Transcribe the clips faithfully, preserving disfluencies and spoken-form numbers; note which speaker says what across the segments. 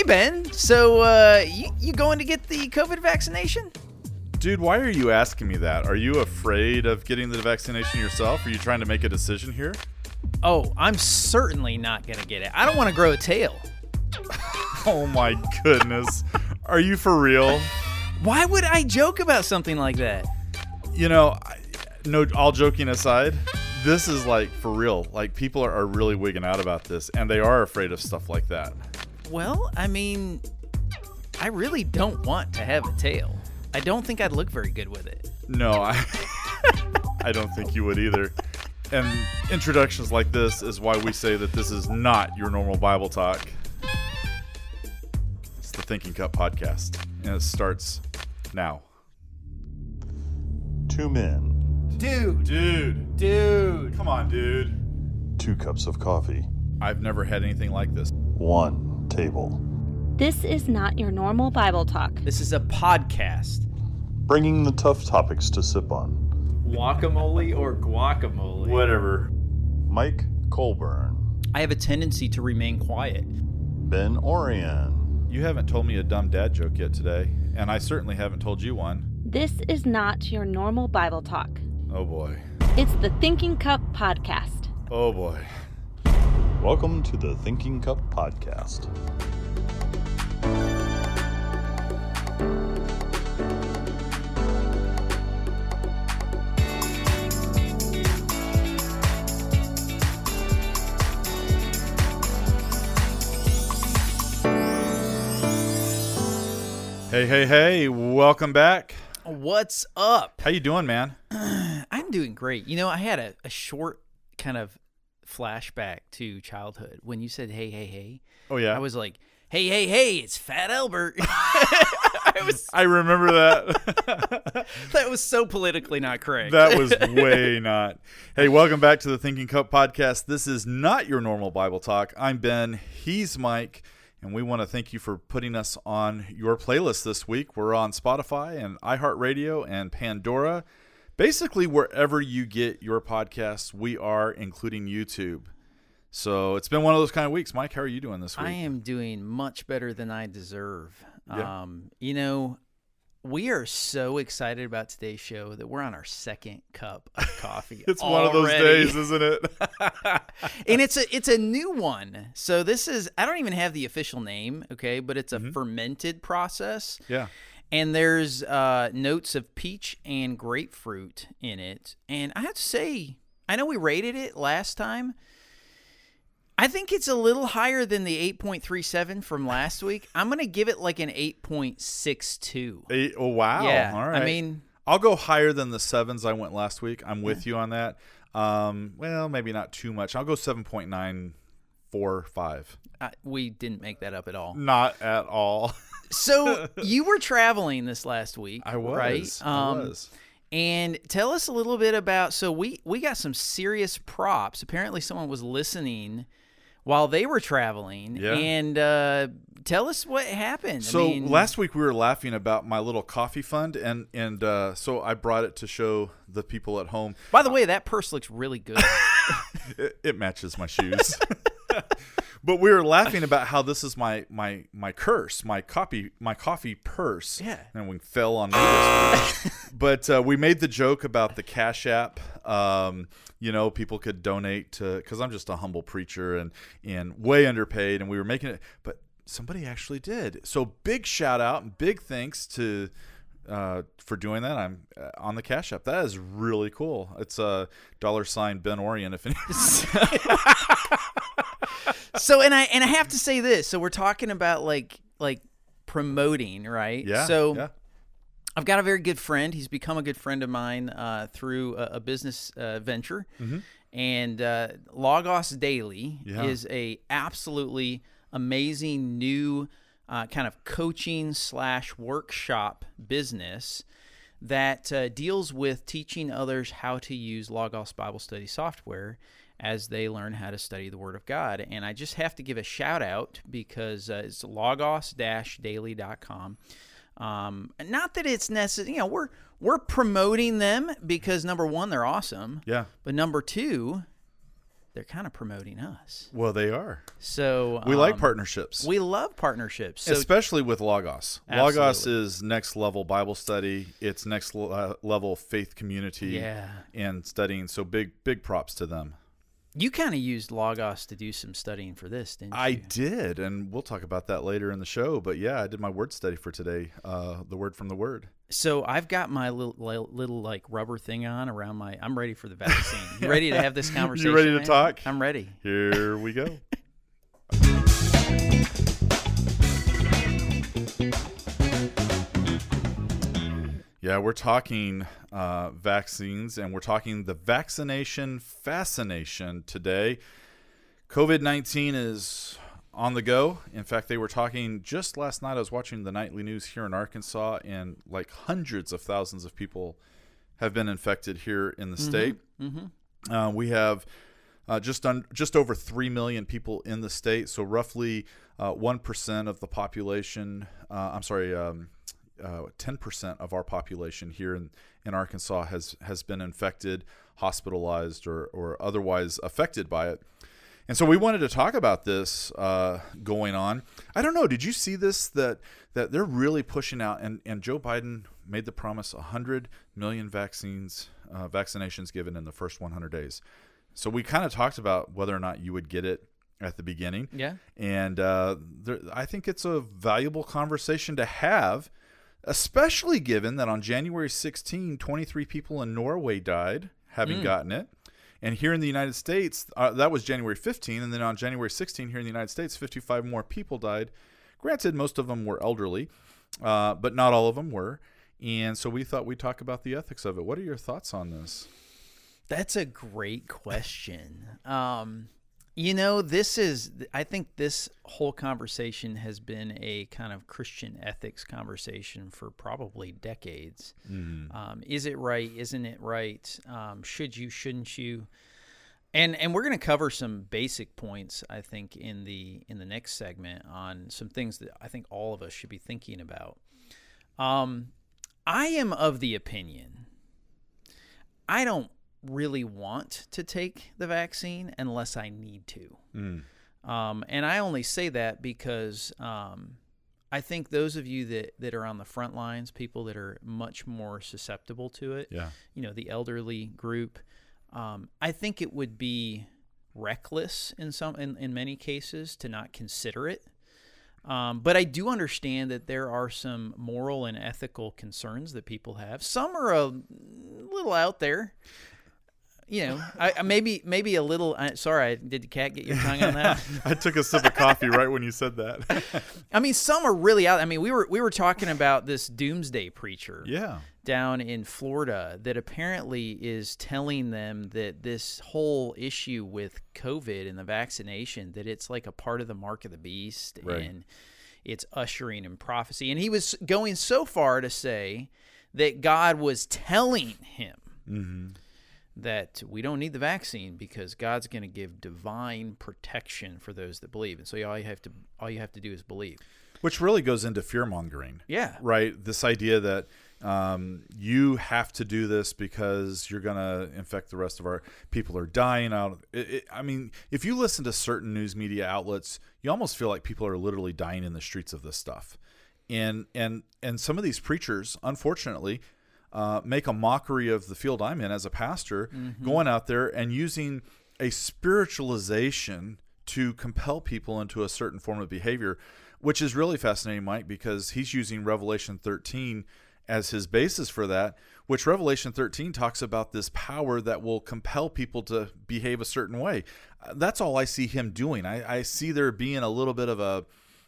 Speaker 1: Ben. So, uh, you, you going to get the COVID vaccination?
Speaker 2: Dude, why are you asking me that? Are you afraid of getting the vaccination yourself? Are you trying to make a decision here?
Speaker 1: Oh, I'm certainly not going to get it. I don't want to grow a tail.
Speaker 2: Oh my goodness. Are you for real?
Speaker 1: Why would I joke about something like that?
Speaker 2: You know, I, no, all joking aside, this is like for real. Like people are, are really wigging out about this, and they are afraid of stuff like that.
Speaker 1: Well, I mean, I really don't want to have a tail. I don't think I'd look very good with it.
Speaker 2: No, I, I don't think you would either. And introductions like this is why we say that this is not your normal Bible talk. It's the Thinking Cup podcast, and it starts now.
Speaker 3: Two men.
Speaker 1: Dude.
Speaker 2: Dude.
Speaker 1: Dude.
Speaker 2: Come on, dude.
Speaker 3: Two cups of coffee.
Speaker 2: I've never had anything like this.
Speaker 3: One table.
Speaker 4: This is not your normal Bible talk.
Speaker 1: This is a podcast.
Speaker 3: Bringing the tough topics to sip on.
Speaker 1: Guacamole or guacamole?
Speaker 2: Whatever.
Speaker 3: Mike Colburn.
Speaker 1: I have a tendency to remain quiet.
Speaker 3: Ben Orion.
Speaker 2: You haven't told me a dumb dad joke yet today, and I certainly haven't told you one.
Speaker 4: This is not your normal Bible talk.
Speaker 2: Oh boy.
Speaker 4: It's the Thinking Cup podcast.
Speaker 2: Oh boy.
Speaker 3: Welcome to the Thinking Cup podcast.
Speaker 2: Hey, hey, hey, welcome back.
Speaker 1: What's up?
Speaker 2: How you doing, man?
Speaker 1: I'm doing great. You know, I had a, a short kind of flashback to childhood. When you said, hey, hey, hey,
Speaker 2: Oh, yeah?
Speaker 1: I was like, hey, hey, hey, it's Fat Albert. I was.
Speaker 2: I remember that.
Speaker 1: That was so politically not correct.
Speaker 2: That was way not. Hey, welcome back to the Thinking Cup podcast. This is not your normal Bible talk. I'm Ben. He's Mike. And we want to thank you for putting us on your playlist this week. We're on Spotify and iHeartRadio and Pandora. Basically, wherever you get your podcasts, we are, including YouTube. So it's been one of those kind of weeks. Mike, how are you doing this week?
Speaker 1: I am doing much better than I deserve.
Speaker 2: Yeah.
Speaker 1: Um, you know, we are so excited about today's show that we're on our second cup of coffee.
Speaker 2: It's one of those
Speaker 1: already.
Speaker 2: days, isn't it?
Speaker 1: And it's a it's a new one. So this is, I don't even have the official name, okay, but it's a
Speaker 2: Mm-hmm.
Speaker 1: fermented process.
Speaker 2: Yeah.
Speaker 1: And there's uh, notes of peach and grapefruit in it. And I have to say, I know we rated it last time. I think it's a little higher than the eight point three seven from last week. I'm going to give it like an eight point six two.
Speaker 2: Eight, oh, wow.
Speaker 1: Yeah.
Speaker 2: All right.
Speaker 1: I mean,
Speaker 2: I'll go higher than the sevens I went last week. I'm with you on that. Um, well, maybe not too much. I'll go seven point nine four five.
Speaker 1: I, we didn't make that up at all.
Speaker 2: Not at all.
Speaker 1: So you were traveling this last week,
Speaker 2: I was.
Speaker 1: right?
Speaker 2: I
Speaker 1: Um,
Speaker 2: was.
Speaker 1: And tell us a little bit about, so we, we got some serious props. Apparently someone was listening while they were traveling.
Speaker 2: Yeah.
Speaker 1: And uh, tell us what happened.
Speaker 2: So
Speaker 1: I mean,
Speaker 2: last week we were laughing about my little coffee fund, and and uh, so I brought it to show the people at home.
Speaker 1: by the way, that purse looks really good.
Speaker 2: It, it matches my shoes. But we were laughing about how this is my my my curse, my coffee my coffee purse.
Speaker 1: Yeah.
Speaker 2: And we fell on me this week. But uh, we made the joke about the Cash App. Um, you know, people could donate to, because I'm just a humble preacher and and way underpaid, and we were making it, but somebody actually did. So big shout out and big thanks to uh, for doing that. I'm uh, on the Cash App. That is really cool. It's a uh, dollar sign Ben Orion. If any.
Speaker 1: So, and I and I have to say this. So we're talking about like like promoting, right?
Speaker 2: Yeah.
Speaker 1: So
Speaker 2: yeah.
Speaker 1: I've got a very good friend. He's become a good friend of mine uh, through a, a business uh, venture,
Speaker 2: Mm-hmm.
Speaker 1: and uh, Logos Daily
Speaker 2: Yeah.
Speaker 1: is a absolutely amazing new uh, kind of coaching slash workshop business that uh, deals with teaching others how to use Logos Bible Study software as they learn how to study the Word of God. And I just have to give a shout out because uh, it's logos dash daily dot com. Um, not that it's necessary, you know, we're we're promoting them because number one, they're awesome.
Speaker 2: Yeah.
Speaker 1: But number two, they're kind of promoting us.
Speaker 2: Well, they are.
Speaker 1: So
Speaker 2: We like
Speaker 1: um,
Speaker 2: partnerships.
Speaker 1: We love partnerships. So
Speaker 2: Especially with Logos. Logos
Speaker 1: Absolutely.
Speaker 2: is next level Bible study. It's next le- level faith community
Speaker 1: yeah,
Speaker 2: and studying. So big, big props to them.
Speaker 1: you kind of used Logos to do some studying for this, didn't
Speaker 2: I
Speaker 1: you?
Speaker 2: did, and we'll talk about that later in the show. But yeah, I did my word study for today, uh, the word from the word.
Speaker 1: So I've got my little, little, little like rubber thing on around my. I'm ready for the vaccine. You ready to have this conversation?
Speaker 2: You ready to
Speaker 1: man?
Speaker 2: talk?
Speaker 1: I'm ready.
Speaker 2: Here we go. Yeah, we're talking uh, vaccines, and we're talking the vaccination fascination today. COVID nineteen is on the go. In fact, they were talking just last night. I was watching the nightly news here in Arkansas, and like hundreds of thousands of people have been infected here in the state.
Speaker 1: Mm-hmm.
Speaker 2: Uh, we have uh, just un- just over three million people in the state, so roughly uh, one percent of the population. Uh, I'm sorry, um, uh, ten percent of our population here in, in Arkansas has has been infected, hospitalized, or or otherwise affected by it. And so we wanted to talk about this uh, going on. I don't know. Did you see this? That that they're really pushing out, and, and Joe Biden made the promise: one hundred million vaccines, uh, vaccinations given in the first one hundred days. So we kind of talked about whether or not you would get it at the beginning.
Speaker 1: Yeah.
Speaker 2: And uh, there, I think it's a valuable conversation to have, especially given that on January sixteenth, twenty-three people in Norway died having
Speaker 1: Mm.
Speaker 2: gotten it. And here in the United States, uh, that was January fifteenth. And then on January sixteenth, here in the United States, fifty-five more people died. Granted, most of them were elderly, uh, but not all of them were. And so we thought we'd talk about the ethics of it. What are your thoughts on this?
Speaker 1: That's a great question. Um, you know, this is, I think this whole conversation has been a kind of Christian ethics conversation for probably decades.
Speaker 2: Mm.
Speaker 1: Um, is it right? Isn't it right? Um, should you, shouldn't you? And and we're going to cover some basic points, I think, in the in the next segment on some things that I think all of us should be thinking about. Um, I am of the opinion, I don't really want to take the vaccine unless I need to.
Speaker 2: Mm.
Speaker 1: Um, and I only say that because um, I think those of you that, that are on the front lines, people that are much more susceptible to it,
Speaker 2: Yeah.
Speaker 1: you know, the elderly group, um, I think it would be reckless in some in, in many cases to not consider it. Um, but I do understand that there are some moral and ethical concerns that people have. Some are a little out there. You know, I, I maybe maybe a little. I, sorry, did the cat get your tongue on that?
Speaker 2: I took a sip of coffee right when you said that.
Speaker 1: I mean, some are really out. I mean, we were we were talking about this doomsday preacher
Speaker 2: Yeah.
Speaker 1: down in Florida that apparently is telling them that this whole issue with COVID and the vaccination, that it's like a part of the mark of the beast,
Speaker 2: Right.
Speaker 1: and it's ushering in prophecy. And he was going so far to say that God was telling him
Speaker 2: Mm-hmm.
Speaker 1: that we don't need the vaccine because God's going to give divine protection for those that believe. And so all you have to all you have to do is believe.
Speaker 2: Which really goes into fear-mongering.
Speaker 1: Yeah.
Speaker 2: Right? This idea that um, you have to do this because you're going to infect the rest of our people are dying out. It, it, I mean, if you listen to certain news media outlets, you almost feel like people are literally dying in the streets of this stuff. And and and some of these preachers, unfortunately, uh, make a mockery of the field I'm in as a pastor,
Speaker 1: Mm-hmm.
Speaker 2: going out there and using a spiritualization to compel people into a certain form of behavior, which is really fascinating, Mike, because he's using Revelation thirteen as his basis for that, which Revelation thirteen talks about this power that will compel people to behave a certain way. Uh, That's all I see him doing. I, I see there being a little bit of a,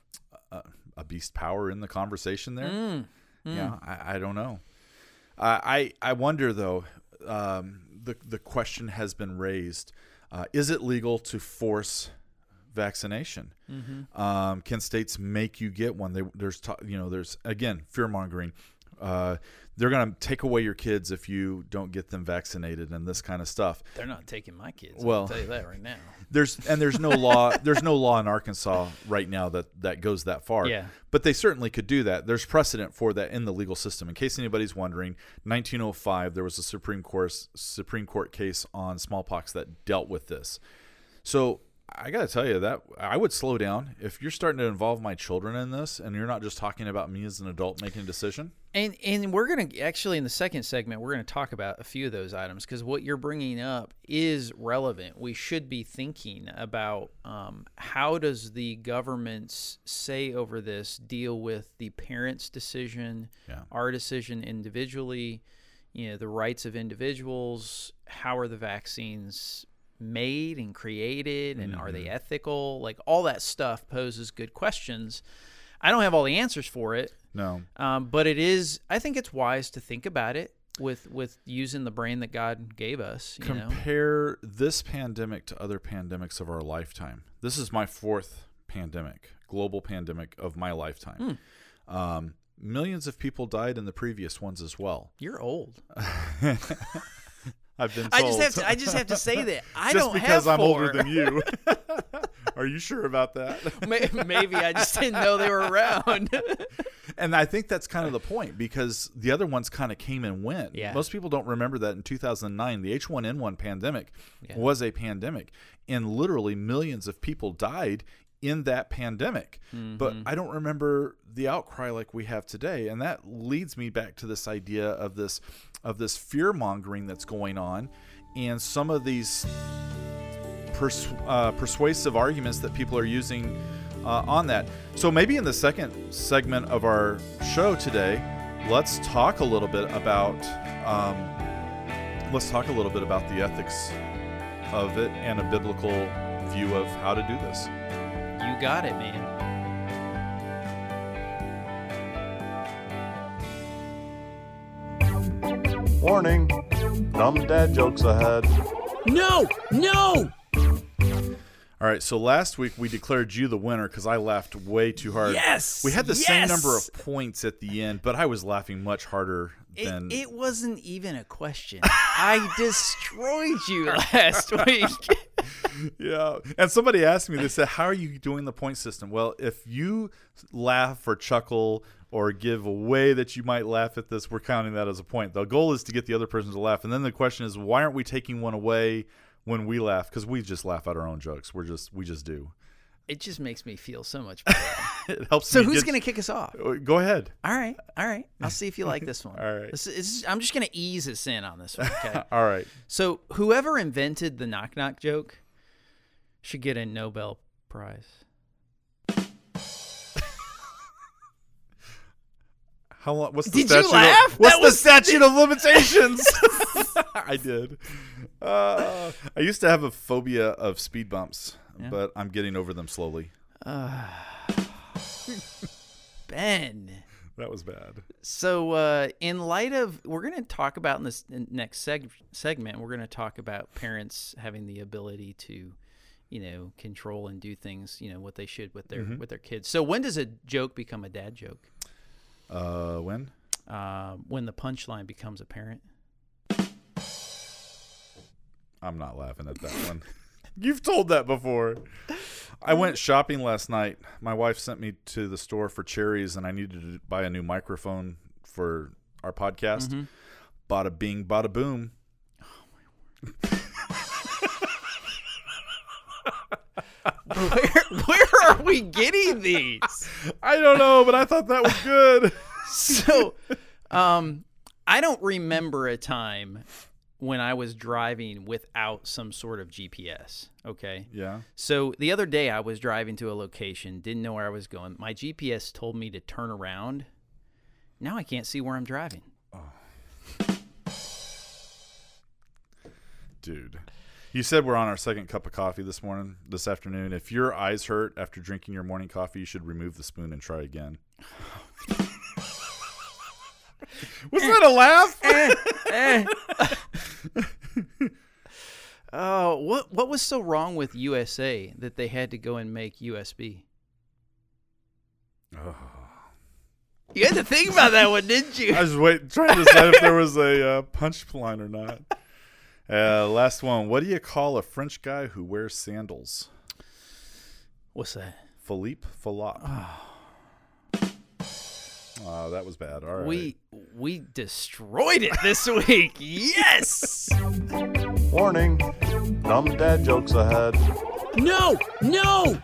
Speaker 2: a a beast power in the conversation there.
Speaker 1: Mm, mm.
Speaker 2: Yeah, I, I don't know. Uh, I I wonder though. Um, the the question has been raised: uh, is it legal to force vaccination?
Speaker 1: Mm-hmm.
Speaker 2: Um, can states make you get one? They, there's ta- you know there's again fear mongering. Uh, they're going to take away your kids if you don't get them vaccinated and this kind of stuff.
Speaker 1: They're not taking my kids.
Speaker 2: Well,
Speaker 1: I'll tell you that right now.
Speaker 2: There's and there's no law there's no law in Arkansas right now that, that goes that far.
Speaker 1: Yeah.
Speaker 2: But they certainly could do that. There's precedent for that in the legal system. In case anybody's wondering, nineteen oh five there was a Supreme Court Supreme Court case on smallpox that dealt with this. So I got to tell you that I would slow down if you're starting to involve my children in this, and you're not just talking about me as an adult making a decision.
Speaker 1: And and we're going to actually in the second segment, we're going to talk about a few of those items because what you're bringing up is relevant. We should be thinking about um, how does the government's say over this deal with the parent's decision,
Speaker 2: Yeah.
Speaker 1: our decision individually, you know, the rights of individuals, how are the vaccines made and created, and
Speaker 2: Mm-hmm.
Speaker 1: are they ethical? Like all that stuff poses good questions. I don't have all the answers for it.
Speaker 2: No.
Speaker 1: Um, but it is, I think it's wise to think about it with, with using the brain that God gave us. You know?
Speaker 2: Compare this pandemic to other pandemics of our lifetime. This is my fourth pandemic, global pandemic of my lifetime.
Speaker 1: Hmm.
Speaker 2: Um, millions of people died in the previous ones as well.
Speaker 1: You're old.
Speaker 2: I've been told.
Speaker 1: I just have to, I just have to say that I
Speaker 2: just
Speaker 1: don't
Speaker 2: because
Speaker 1: have
Speaker 2: I'm
Speaker 1: four.
Speaker 2: older than you. Are you sure about that?
Speaker 1: May- Maybe I just didn't know they were around.
Speaker 2: And I think that's kind of the point, because the other ones kind of came and went.
Speaker 1: Yeah.
Speaker 2: Most people don't remember that in two thousand nine, the H one N one pandemic
Speaker 1: Yeah.
Speaker 2: was a pandemic, and literally millions of people died in that pandemic.
Speaker 1: Mm-hmm.
Speaker 2: But I don't remember the outcry like we have today. And that leads me back to this idea of this of this fear mongering that's going on, and some of these pers- uh, persuasive arguments that people are using uh, on that. So maybe in the second segment of our show today, let's talk a little bit about um, let's talk a little bit about the ethics of it and a biblical view of how to do this.
Speaker 1: You got it, man.
Speaker 3: Warning, dumb dad jokes ahead.
Speaker 5: No! No!
Speaker 2: All right, so last week we declared you the winner because I laughed way too hard.
Speaker 1: Yes!
Speaker 2: We had the same
Speaker 1: Yes!
Speaker 2: number of points at the end, but I was laughing much harder
Speaker 1: It,
Speaker 2: than...
Speaker 1: it wasn't even a question. I destroyed you last week.
Speaker 2: Yeah. And somebody asked me, they said, how are you doing the point system? Well, if you laugh or chuckle or give a way that you might laugh at this, we're counting that as a point. The goal is to get the other person to laugh. And then the question is, why aren't we taking one away when we laugh? Because we just laugh at our own jokes. We're just, we just do.
Speaker 1: It just makes me feel so much better.
Speaker 2: It helps
Speaker 1: So
Speaker 2: me
Speaker 1: who's
Speaker 2: get-
Speaker 1: going to kick us off?
Speaker 2: Go ahead.
Speaker 1: All right, all right. I'll see if you like this one.
Speaker 2: All right.
Speaker 1: This is, this is- I'm just going to ease us in on this one, okay?
Speaker 2: All right.
Speaker 1: So whoever invented the knock knock joke should get a Nobel Prize.
Speaker 2: How long? What's the
Speaker 1: Did you
Speaker 2: statute
Speaker 1: laugh?
Speaker 2: Of, what's
Speaker 1: That
Speaker 2: the
Speaker 1: was-
Speaker 2: statute of limitations? I did. Uh, I used to have a phobia of speed bumps,
Speaker 1: Yeah.
Speaker 2: but I'm getting over them slowly.
Speaker 1: Ben.
Speaker 2: That was bad.
Speaker 1: So uh, in light of, we're going to talk about in this next seg- segment, we're going to talk about parents having the ability to, you know, control and do things, you know, what they should with their with their kids. So when does a joke become a dad joke?
Speaker 2: Uh, when?
Speaker 1: Uh, when the punchline becomes apparent.
Speaker 2: I'm not laughing at that one. You've told that before. I went shopping last night. My wife sent me to the store for cherries, and I needed to buy a new microphone for our podcast.
Speaker 1: Mm-hmm.
Speaker 2: Bada bing, bada boom.
Speaker 1: Where where are we getting these?
Speaker 2: I don't know, but I thought that was good.
Speaker 1: So, um, I don't remember a time when I was driving without some sort of G P S. Okay.
Speaker 2: Yeah.
Speaker 1: So the other day I was driving to a location, didn't know where I was going. My G P S told me to turn around. Now I can't see where I'm driving.
Speaker 2: Dude. You said we're on our second cup of coffee this morning, this afternoon. If your eyes hurt after drinking your morning coffee, you should remove the spoon and try again. Was that a laugh?
Speaker 1: Eh. Oh, what what was so wrong with U S A that they had to go and make U S B?
Speaker 2: Oh.
Speaker 1: You had to think about that one, didn't you?
Speaker 2: I was waiting, trying to decide if there was a uh, punch line or not. Uh, last one. What do you call a French guy who wears sandals?
Speaker 1: What's that?
Speaker 2: Philippe Fallope. Oh, that was bad. All right.
Speaker 1: We we destroyed it this week. Yes.
Speaker 3: Warning, dumb dad jokes ahead.
Speaker 5: no, no!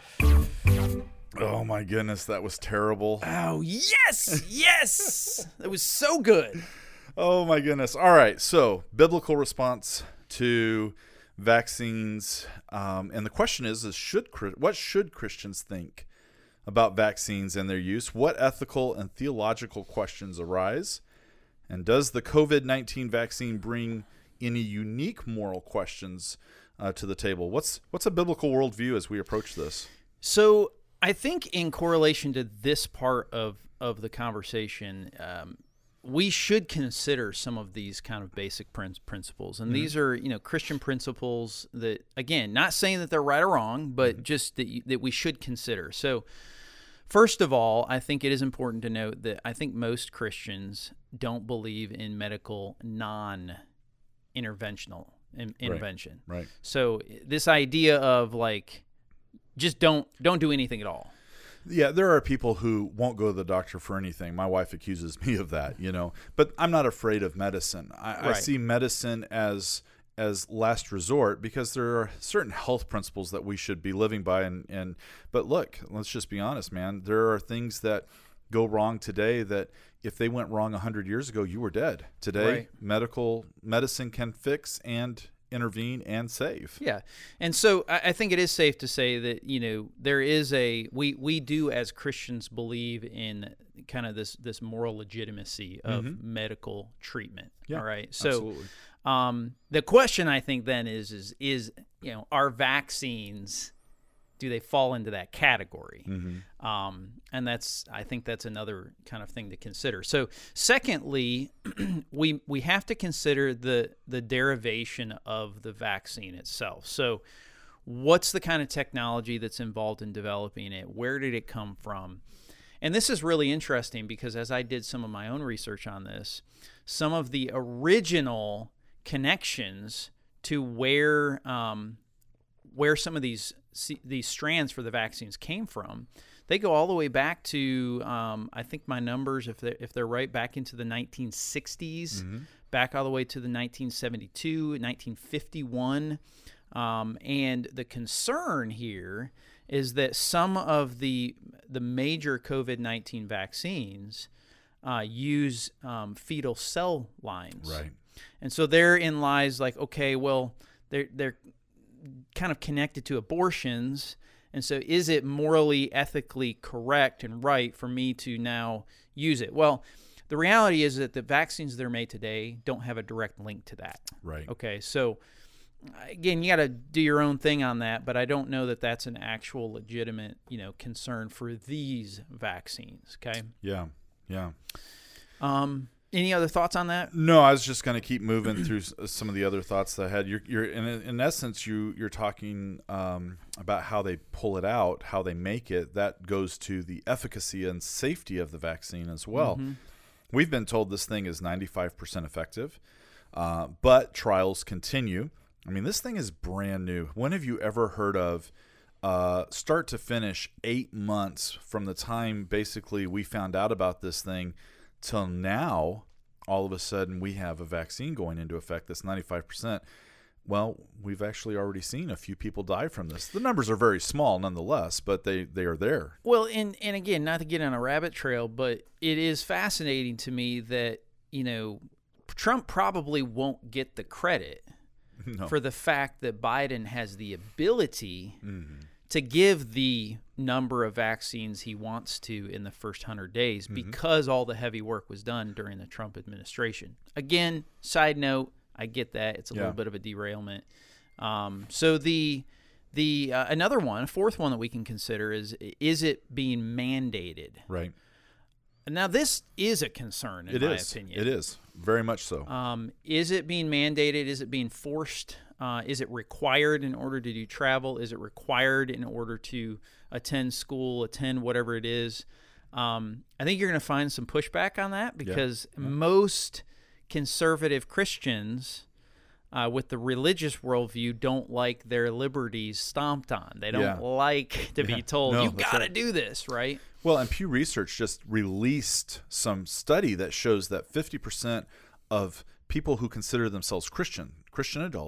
Speaker 2: Oh my goodness, that was terrible.
Speaker 1: Oh, yes, yes. That was so good.
Speaker 2: Oh my goodness. All right, so biblical response to vaccines, um, and the question is: Is should what should Christians think about vaccines and their use? What ethical and theological questions arise? And does the COVID nineteen vaccine bring any unique moral questions uh, to the table? What's what's a biblical worldview as we approach this?
Speaker 1: So I think in correlation to this part of, of the conversation, um, we should consider some of these kind of basic prin- principles. And mm-hmm. these are, you know, Christian principles that, again, not saying that they're right or wrong, but mm-hmm. just that, you, that we should consider. So first of all, I think it is important to note that I think most Christians don't believe in medical non-interventional in, intervention.
Speaker 2: Right. right.
Speaker 1: So this idea of like, just don't don't do anything at all.
Speaker 2: Yeah, there are people who won't go to the doctor for anything. My wife accuses me of that, you know. But I'm not afraid of medicine. I, right. I see medicine as as last resort because there are certain health principles that we should be living by. And, and but look, let's just be honest, man. There are things that go wrong today that if they went wrong one hundred years ago, you were dead. Today, right. medical medicine can fix and intervene and save.
Speaker 1: Yeah. And so I, I think it is safe to say that, you know, there is a, we, we do as Christians believe in kind of this, this moral legitimacy of mm-hmm. medical treatment.
Speaker 2: Yeah,
Speaker 1: all right. So
Speaker 2: absolutely.
Speaker 1: um, the question I think then is, is, is, you know, are vaccines, do they fall into that category?
Speaker 2: Mm-hmm.
Speaker 1: Um, and that's, I think that's another kind of thing to consider. So secondly, we we have to consider the the derivation of the vaccine itself. So what's the kind of technology that's involved in developing it? Where did it come from? And this is really interesting because as I did some of my own research on this, some of the original connections to where um, where some of these these strands for the vaccines came from, they go all the way back to, um, I think my numbers, if they're, if they're right, back into the nineteen sixties, mm-hmm. back all the way to the nineteen seventy-two, nineteen fifty-one. Um, and the concern here is that some of the the major COVID nineteen vaccines uh, use um, fetal cell lines.
Speaker 2: Right.
Speaker 1: And so therein lies like, okay, well, they're they're kind of connected to abortions, and so is it morally, ethically correct and right for me to now use it? Well, the reality is that the vaccines that are made today don't have a direct link to that.
Speaker 2: Right.
Speaker 1: Okay, so again, you got to do your own thing on that, but I don't know that that's an actual legitimate, you know, concern for these vaccines. Okay.
Speaker 2: Yeah. Yeah.
Speaker 1: Um. Any other thoughts on that?
Speaker 2: No, I was just going to keep moving through some of the other thoughts that I had. You're, you're in, in essence, you you're talking um, about how they pull it out, how they make it. That goes to the efficacy and safety of the vaccine as well.
Speaker 1: Mm-hmm.
Speaker 2: We've been told this thing is ninety-five percent effective, uh, but trials continue. I mean, this thing is brand new. When have you ever heard of uh, start to finish eight months from the time basically we found out about this thing till now, all of a sudden we have a vaccine going into effect that's ninety-five percent. Well, we've actually already seen a few people die from this. The numbers are very small nonetheless, but they, they are there.
Speaker 1: Well, and, and again, not to get on a rabbit trail, but it is fascinating to me that, you know, Trump probably won't get the credit no. for the fact that Biden has the ability mm-hmm. to give the number of vaccines he wants to in the first one hundred days mm-hmm. because all the heavy work was done during the Trump administration. Again, side note, I get that. It's a yeah. little bit of a derailment. Um, so the the uh, another one, a fourth one that we can consider is, is it being mandated?
Speaker 2: Right.
Speaker 1: Now, this is a concern, in
Speaker 2: it
Speaker 1: my
Speaker 2: is.
Speaker 1: opinion.
Speaker 2: It is. Very much so.
Speaker 1: Um, is it being mandated? Is it being forced? Uh, is it required in order to do travel? Is it required in order to attend school, attend whatever it is? Um, I think you're going to find some pushback on that because yeah. Yeah. most conservative Christians uh, with the religious worldview don't like their liberties stomped on. They don't yeah. like to yeah. be told, no, you got to right. do this, right?
Speaker 2: Well, and Pew Research just released some study that shows that fifty percent of people who consider themselves Christian, Christian adults,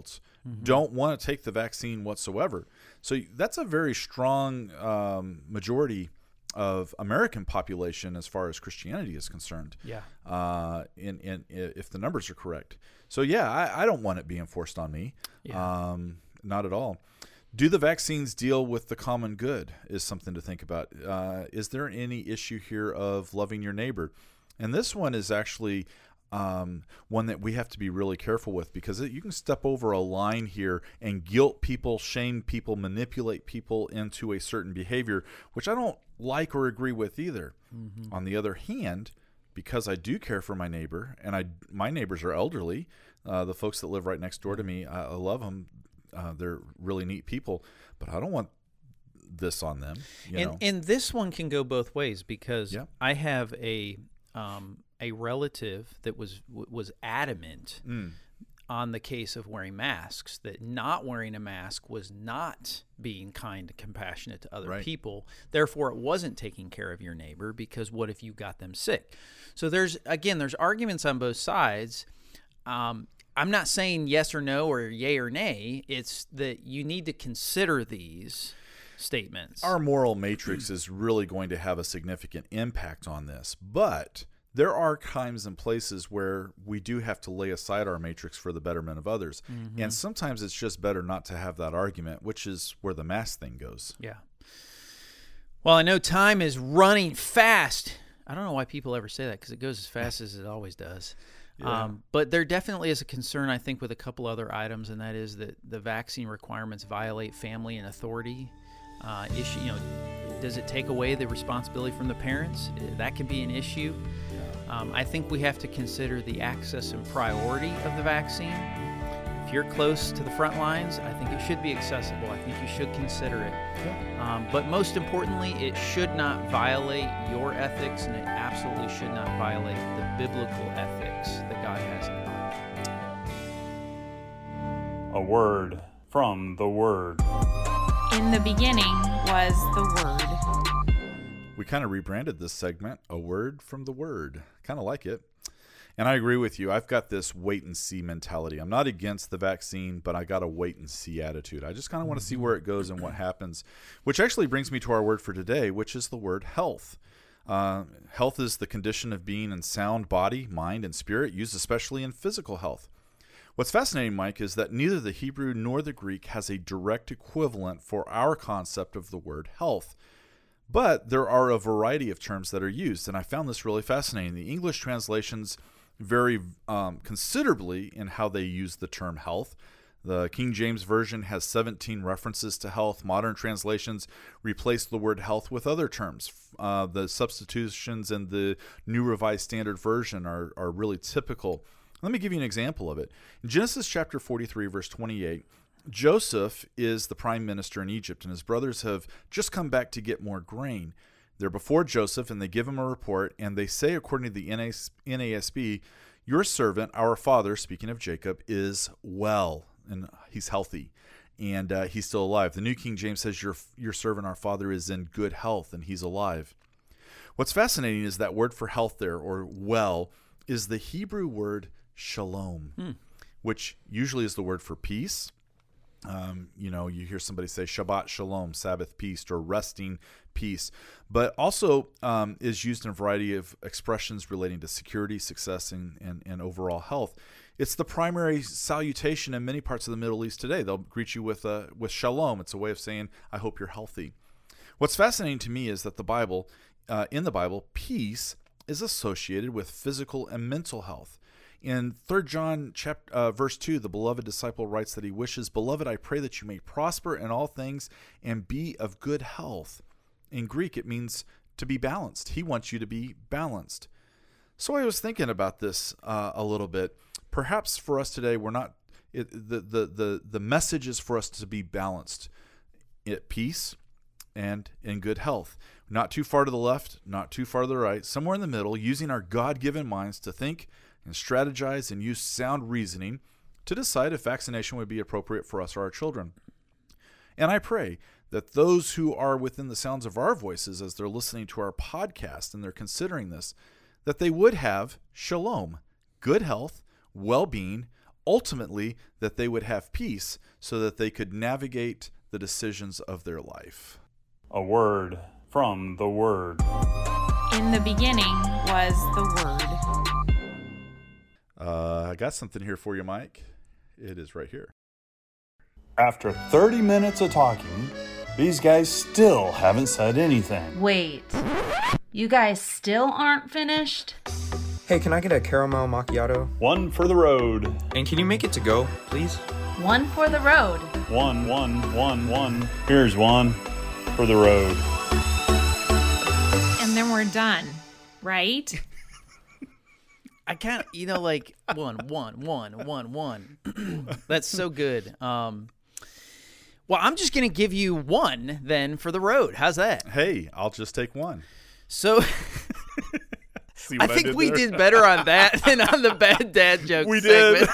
Speaker 2: mm-hmm. don't want to take the vaccine whatsoever. So that's a very strong um, majority of American population as far as Christianity is concerned.
Speaker 1: Yeah.
Speaker 2: Uh, in, in, if the numbers are correct. So yeah, I, I don't want it being forced on me.
Speaker 1: Yeah.
Speaker 2: Um, not at all. Do the vaccines deal with the common good is something to think about. Uh, is there any issue here of loving your neighbor? And this one is actually um, one that we have to be really careful with, because it, you can step over a line here and guilt people, shame people, manipulate people into a certain behavior, which I don't like or agree with either. Mm-hmm. On the other hand, because I do care for my neighbor, and I my neighbors are elderly, uh, the folks that live right next door to me, I, I love them. Uh, they're really neat people, but I don't want this on them. You
Speaker 1: and
Speaker 2: know?
Speaker 1: and this one can go both ways, because
Speaker 2: yeah.
Speaker 1: I have a um, a relative that was was adamant
Speaker 2: mm.
Speaker 1: on the case of wearing masks, that not wearing a mask was not being kind and compassionate to other
Speaker 2: right.
Speaker 1: people. Therefore, it wasn't taking care of your neighbor, because what if you got them sick? So there's, again, there's arguments on both sides. Um, I'm not saying yes or no or yay or nay. It's that you need to consider these statements.
Speaker 2: Our moral matrix is really going to have a significant impact on this, but there are times and places where we do have to lay aside our matrix for the betterment of others. Mm-hmm. And sometimes it's just better not to have that argument, which is where the mask thing goes.
Speaker 1: Yeah. Well, I know time is running fast. I don't know why people ever say that, because it goes as fast as it always does. Yeah. Um, but there definitely is a concern, I think, with a couple other items, and that is that the vaccine requirements violate family and authority uh, issue. You know, does it take away the responsibility from the parents? That can be an issue. Um, I think we have to consider the access and priority of the vaccine. If you're close to the front lines, I think it should be accessible. I think you should consider it.
Speaker 2: Yeah.
Speaker 1: Um, but most importantly, it should not violate your ethics, and it absolutely should not violate the biblical ethics that God has in mind.
Speaker 3: A word from the Word.
Speaker 6: In the beginning was the Word.
Speaker 2: We kind of rebranded this segment, A Word from the Word. Kind of like it. And I agree with you. I've got this wait and see mentality. I'm not against the vaccine, but I got a wait and see attitude. I just kind of want to see where it goes and what happens, which actually brings me to our word for today, which is the word health. Uh, health is the condition of being in sound body, mind, and spirit, used especially in physical health. What's fascinating, Mike, is that neither the Hebrew nor the Greek has a direct equivalent for our concept of the word health. But there are a variety of terms that are used, and I found this really fascinating. The English translations vary um, considerably in how they use the term health. The King James Version has seventeen references to health. Modern translations replace the word health with other terms. Uh, the substitutions in the New Revised Standard Version are, are really typical. Let me give you an example of it. In Genesis chapter forty-three, verse twenty-eight, Joseph is the prime minister in Egypt, and his brothers have just come back to get more grain. They're before Joseph, and they give him a report, and they say, according to the N A S B, your servant, our father, speaking of Jacob, is well, and he's healthy, and uh, he's still alive. The New King James says, your, your servant, our father, is in good health, and he's alive. What's fascinating is that word for health there, or well, is the Hebrew word shalom, hmm. which usually is the word for peace. Um, you know, you hear somebody say Shabbat Shalom, Sabbath peace, or resting peace, but also um, is used in a variety of expressions relating to security, success, and, and, and overall health. It's the primary salutation in many parts of the Middle East today. They'll greet you with uh, with Shalom. It's a way of saying, I hope you're healthy. What's fascinating to me is that the Bible, uh, in the Bible, peace is associated with physical and mental health. In Third John chapter, uh, verse two, the beloved disciple writes that he wishes, Beloved, I pray that you may prosper in all things and be of good health. In Greek, it means to be balanced. He wants you to be balanced. So I was thinking about this uh, a little bit. Perhaps for us today, we're not, it, the, the, the, the message is for us to be balanced at peace and in good health. Not too far to the left, not too far to the right, somewhere in the middle, using our God-given minds to think and strategize and use sound reasoning to decide if vaccination would be appropriate for us or our children. And I pray that those who are within the sounds of our voices as they're listening to our podcast and they're considering this, that they would have shalom, good health, well-being, ultimately that they would have peace so that they could navigate the decisions of their life.
Speaker 3: A word from the Word.
Speaker 6: In the beginning was the Word.
Speaker 2: Uh, I got something here for you, Mike. It is right here.
Speaker 3: After thirty minutes of talking, these guys still haven't said anything.
Speaker 7: Wait, you guys still aren't finished?
Speaker 8: Hey, can I get a caramel macchiato?
Speaker 3: One for the road.
Speaker 8: And can you make it to go, please?
Speaker 7: One for the road.
Speaker 3: One, one, one, one. Here's one for the road.
Speaker 6: And then we're done, right?
Speaker 1: I kind of, you know, like one, one, one, one, one. That's so good. Um, well, I'm just going to give you one then for the road. How's that?
Speaker 2: Hey, I'll just take one.
Speaker 1: So
Speaker 2: See
Speaker 1: I
Speaker 2: what I
Speaker 1: think
Speaker 2: did
Speaker 1: we
Speaker 2: there?
Speaker 1: did better on that than on the bad dad joke
Speaker 2: We
Speaker 1: segment.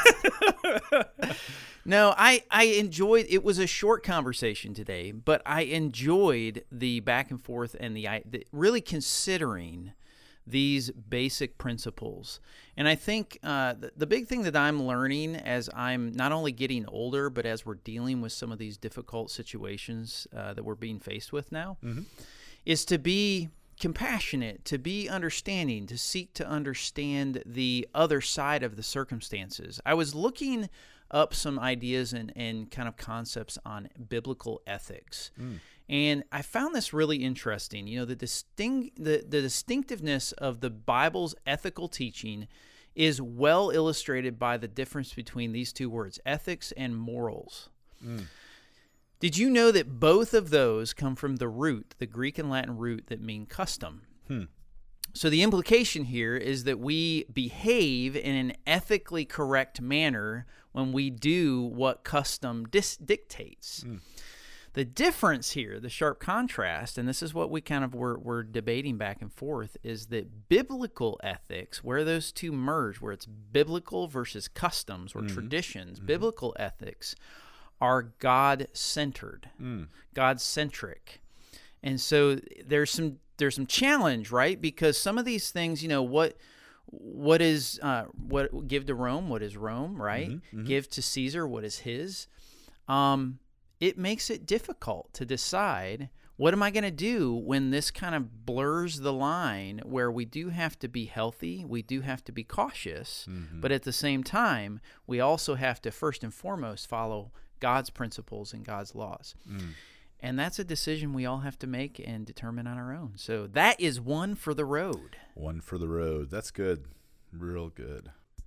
Speaker 2: did.
Speaker 1: No, I, I enjoyed, it was a short conversation today, but I enjoyed the back and forth and the, the really considering these basic principles. And I think uh, the, the big thing that I'm learning as I'm not only getting older, but as we're dealing with some of these difficult situations uh, that we're being faced with now, mm-hmm. is to be compassionate, to be understanding, to seek to understand the other side of the circumstances. I was looking up some ideas and, and kind of concepts on biblical ethics. Mm. And I found this really interesting. You know, the distinct the, the distinctiveness of the Bible's ethical teaching is well illustrated by the difference between these two words, ethics and morals. Mm. Did you know that both of those come from the root, the Greek and Latin root that mean custom? Hmm. So the implication here is that we behave in an ethically correct manner when we do what custom dis- dictates. Mm. The difference here, the sharp contrast, and this is what we kind of were, were debating back and forth, is that biblical ethics, where those two merge, where it's biblical versus customs or mm-hmm. traditions, mm-hmm. biblical ethics are God-centered, mm. God-centric. And so there's some there's some challenge, right? Because some of these things, you know, what what is uh, what give to Rome, what is Rome, right? Mm-hmm, mm-hmm. Give to Caesar what is his. Um, it makes it difficult to decide, what am I going to do when this kind of blurs the line where we do have to be healthy, we do have to be cautious, mm-hmm. but at the same time, we also have to first and foremost follow God's principles and God's laws. Mm. And that's a decision we all have to make and determine on our own. So that is one for the road.
Speaker 2: One for the road. That's good. Real good.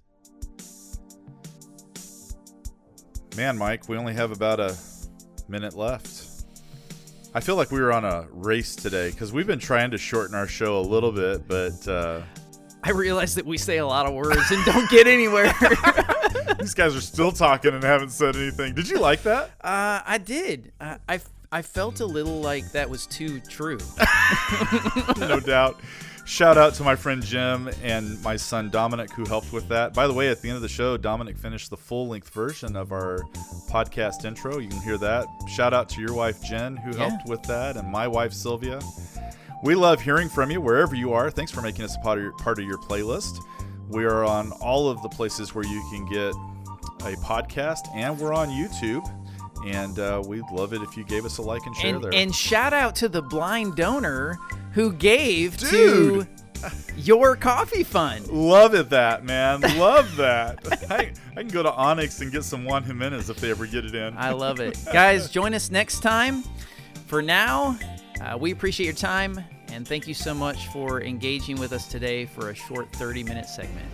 Speaker 2: Man, Mike, we only have about a minute left. I feel like we were on a race today because we've been trying to shorten our show a little bit, but... Uh,
Speaker 1: I realize that we say a lot of words and don't get anywhere.
Speaker 2: These guys are still talking and haven't said anything. Did you like that?
Speaker 1: Uh, I did. I, I I felt a little like that was too true.
Speaker 2: No doubt. Shout out to my friend Jim and my son Dominic who helped with that. By the way, at the end of the show, Dominic finished the full-length version of our podcast intro. You can hear that. Shout out to your wife Jen who yeah. helped with that, and my wife Sylvia. We love hearing from you wherever you are. Thanks for making us a part of your, part of your playlist. We are on all of the places where you can get a podcast, and we're on YouTube. And uh, we'd love it if you gave us a like and share
Speaker 1: and,
Speaker 2: there.
Speaker 1: And shout out to the blind donor who gave
Speaker 2: Dude.
Speaker 1: to your coffee fund.
Speaker 2: Love it, that, man. Love that. I, I can go to Onyx and get some Juan Jimenez if they ever get it in.
Speaker 1: I love it. Guys, join us next time. For now, uh, we appreciate your time. And thank you so much for engaging with us today for a short thirty-minute segment.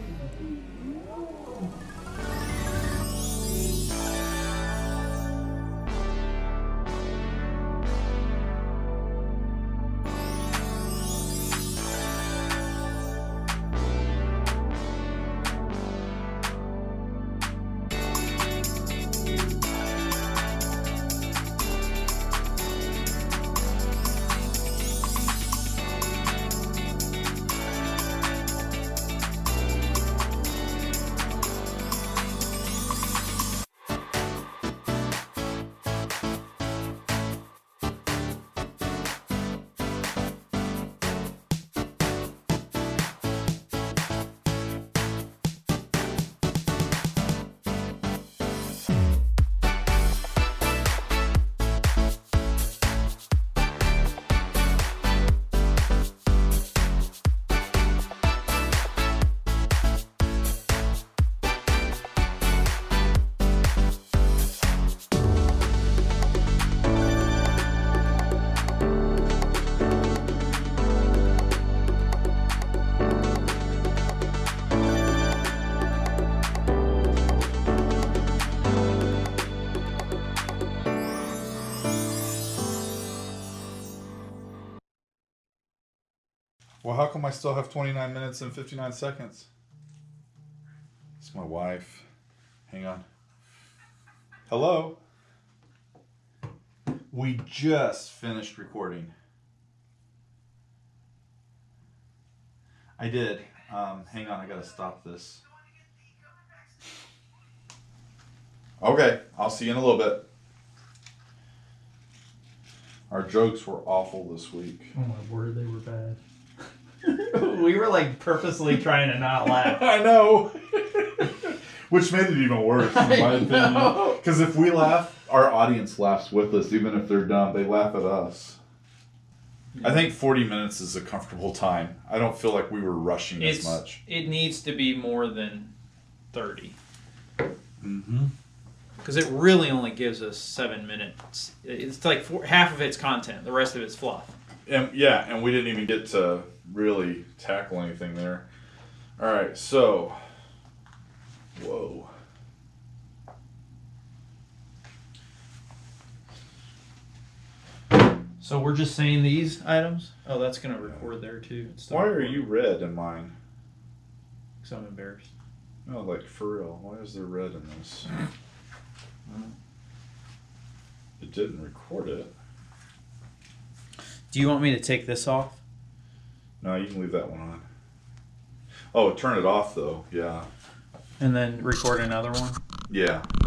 Speaker 2: Well, how come I still have twenty-nine minutes and fifty-nine seconds? It's my wife. Hang on. Hello? We just finished recording. I did. Um, hang on, I gotta stop this. Okay, I'll see you in a little bit. Our jokes were awful this week.
Speaker 1: Oh my word, they were bad. We were like purposely trying to not laugh.
Speaker 2: I know. Which made it even worse, in my opinion. Because if we laugh, our audience laughs with us, even if they're dumb. They laugh at us. Yeah. I think forty minutes is a comfortable time. I don't feel like we were rushing
Speaker 1: it's,
Speaker 2: as much.
Speaker 1: It needs to be more than thirty.
Speaker 2: Mm-hmm.
Speaker 1: Because it really only gives us seven minutes. It's like four, half of it's content. The rest of it's fluff.
Speaker 2: And, yeah, and we didn't even get to really tackle anything there. All right, so... Whoa.
Speaker 1: So we're just saying these items? Oh, that's going to record there too. It's
Speaker 2: Why are
Speaker 1: recording.
Speaker 2: you red in mine?
Speaker 1: Because I'm embarrassed.
Speaker 2: No, like for real. Why is there red in this? It didn't record it.
Speaker 1: Do you want me to take this off?
Speaker 2: No, you can leave that one on. Oh, turn it off though. Yeah.
Speaker 1: And then record another one?
Speaker 2: Yeah.